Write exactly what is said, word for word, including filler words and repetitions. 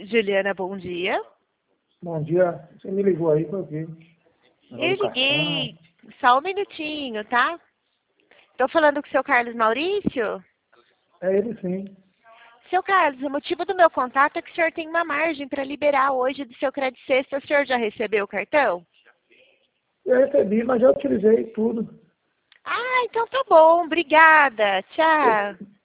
Juliana, bom dia. Bom dia. Você me ligou aí por quê? Eu liguei. Só um minutinho, tá? Tô falando com o seu Carlos Maurício? É ele sim. Seu Carlos, o motivo do meu contato é que o senhor tem uma margem para liberar hoje do seu crédito sexta. O senhor já recebeu o cartão? Eu recebi, mas já utilizei tudo. Ah, então tá bom. Obrigada. Tchau.